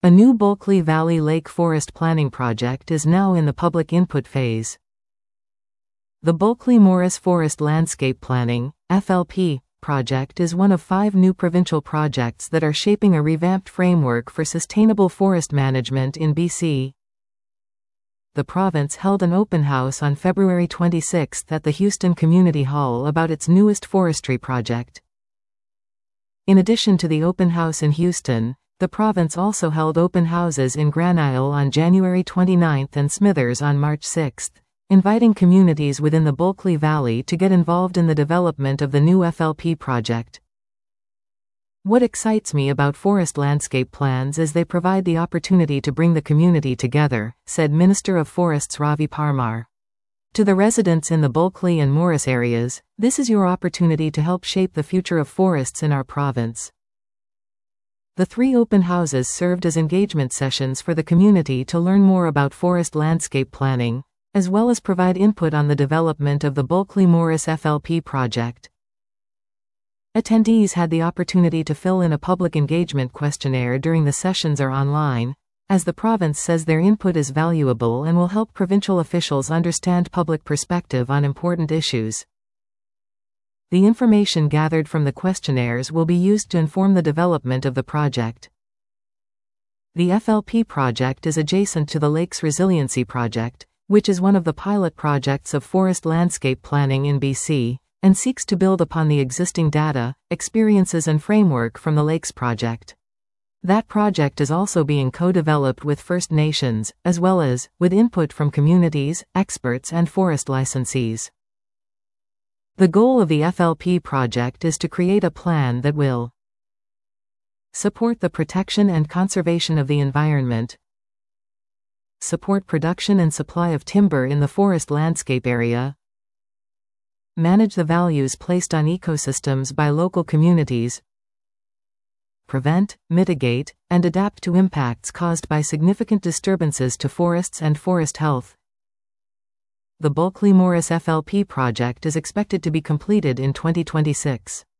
A new Bulkley Valley Lake Forest planning project is now in the public input phase. The Bulkley Morris Forest Landscape Planning (FLP) project is one of 5 new provincial projects that are shaping a revamped framework for sustainable forest management in BC. The province held an open house on February 26 at the Houston Community Hall about its newest forestry project. In addition to the open house in Houston, the province also held open houses in Grand Isle on January 29 and Smithers on March 6, inviting communities within the Bulkley Valley to get involved in the development of the new FLP project. What excites me about forest landscape plans is they provide the opportunity to bring the community together, said Minister of Forests Ravi Parmar. To the residents in the Bulkley and Morris areas, this is your opportunity to help shape the future of forests in our province. The 3 open houses served as engagement sessions for the community to learn more about forest landscape planning, as well as provide input on the development of the Bulkley Morris FLP project. Attendees had the opportunity to fill in a public engagement questionnaire during the sessions or online, as the province says their input is valuable and will help provincial officials understand public perspective on important issues. The information gathered from the questionnaires will be used to inform the development of the project. The FLP project is adjacent to the Lakes Resiliency Project, which is one of the pilot projects of forest landscape planning in BC, and seeks to build upon the existing data, experiences and framework from the Lakes project. That project is also being co-developed with First Nations, as well as, with input from communities, experts and forest licensees. The goal of the FLP project is to create a plan that will support the protection and conservation of the environment, support production and supply of timber in the forest landscape area, manage the values placed on ecosystems by local communities, prevent, mitigate, and adapt to impacts caused by significant disturbances to forests and forest health. The Bulkley Morris FLP project is expected to be completed in 2026.